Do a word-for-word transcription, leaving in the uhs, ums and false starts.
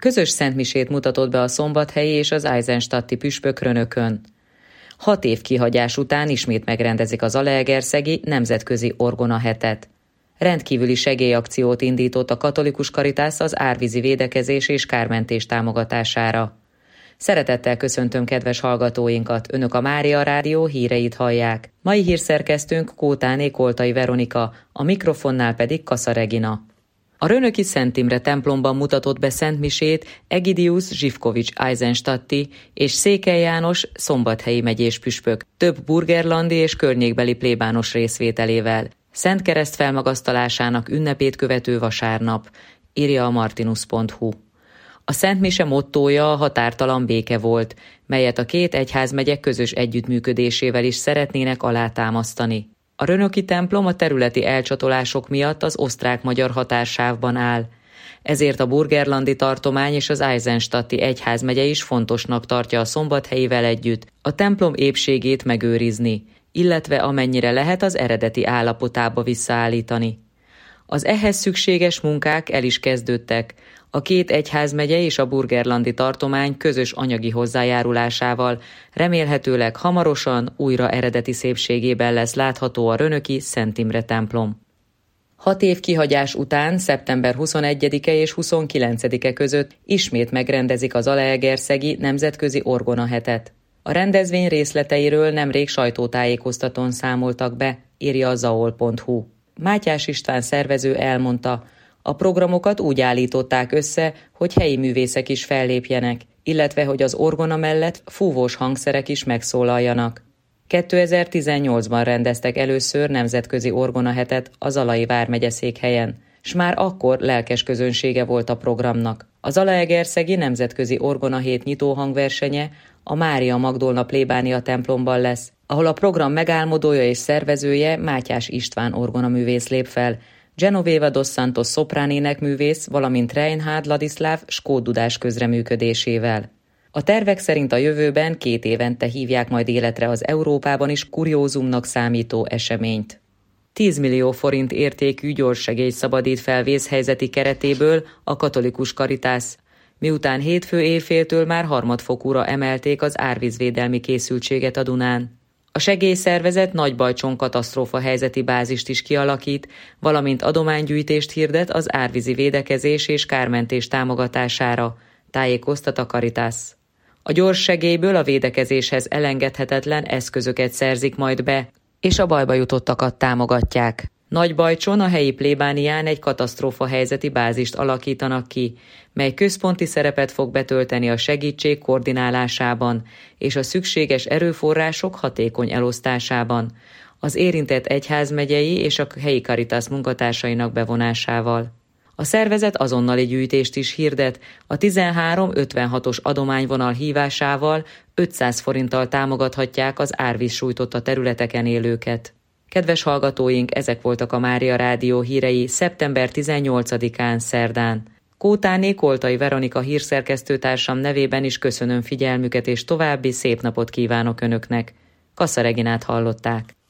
Közös szentmisét mutatott be a szombathelyi és az eisenstadti püspök Rönökön. Hat év kihagyás után ismét megrendezik az Zalaegerszegi Nemzetközi Orgona Hetet. Rendkívüli segélyakciót indított a Katolikus Caritas az árvízi védekezés és kármentés támogatására. Szeretettel köszöntöm kedves hallgatóinkat, Önök a Mária Rádió híreit hallják. Mai hírszerkesztőnk Kótáné Koltai Veronika, a mikrofonnál pedig Kassa Regina. A rönöki Szent Imre templomban mutatott be szentmisét Egidius Zsivkovics eisenstadti és Székely János szombathelyi megyés püspök, több burgerlandi és környékbeli plébános részvételével. Szent Kereszt felmagasztalásának ünnepét követő vasárnap, írja a martinus pont hu. A szentmise mottója a határtalan béke volt, melyet a két egyházmegye közös együttműködésével is szeretnének alátámasztani. A rönöki templom a területi elcsatolások miatt az osztrák-magyar határsávban áll. Ezért a burgerlandi tartomány és az eisenstadti egyházmegye is fontosnak tartja a szombathelyivel együtt a templom épségét megőrizni, illetve amennyire lehet az eredeti állapotába visszaállítani. Az ehhez szükséges munkák el is kezdődtek, a két egyházmegye és a burgerlandi tartomány közös anyagi hozzájárulásával remélhetőleg hamarosan újra eredeti szépségében lesz látható a rönöki Szent Imre templom. Hat év kihagyás után szeptember huszonegyedike és huszonkilencedike között ismét megrendezik az Zalaegerszegi Nemzetközi Orgona Hetet. A rendezvény részleteiről nemrég sajtótájékoztatón számoltak be, írja a zaol pont hu. Mátyás István szervező elmondta, a programokat úgy állították össze, hogy helyi művészek is fellépjenek, illetve hogy az orgona mellett fúvós hangszerek is megszólaljanak. kétezer-tizennyolcban rendeztek először nemzetközi orgonahetet a Zalai vármegye székhelyen, s már akkor lelkes közönsége volt a programnak. A Zalaegerszegi Nemzetközi Orgonahét nyitó hangversenye a Mária Magdolna plébánia templomban lesz, ahol a program megálmodója és szervezője Mátyás István orgonaművész lép fel, Genoveva dos Santos szoprán énekművész, valamint Reinhard Ladislav skót-dudás közreműködésével. A tervek szerint a jövőben két évente hívják majd életre az Európában is kuriózumnak számító eseményt. tíz millió forint értékű gyorssegélyt szabadít fel vészhelyzeti keretéből a Katolikus Caritas, miután hétfő éjféltől már harmadfokúra emelték az árvízvédelmi készültséget a Dunán. A segélyszervezet Nagybajcson katasztrófa helyzeti bázist is kialakít, valamint adománygyűjtést hirdet az árvízi védekezés és kármentés támogatására, tájékoztat a Caritas. A gyors segélyből a védekezéshez elengedhetetlen eszközöket szerzik majd be, és a bajba jutottakat támogatják. Nagybajcson a helyi plébánián egy katasztrófa helyzeti bázist alakítanak ki, mely központi szerepet fog betölteni a segítség koordinálásában és a szükséges erőforrások hatékony elosztásában, az érintett egyházmegyei és a helyi Caritas munkatársainak bevonásával. A szervezet azonnali gyűjtést is hirdet, a tizenhárom ötvenhatos adományvonal hívásával ötszáz forinttal támogathatják az árvíz sújtotta területeken élőket. Kedves hallgatóink, ezek voltak a Mária Rádió hírei szeptember tizennyolcadikán szerdán. Kótáné Koltai Veronika hírszerkesztőtársam nevében is köszönöm figyelmüket és további szép napot kívánok Önöknek. Kassa Reginát hallották.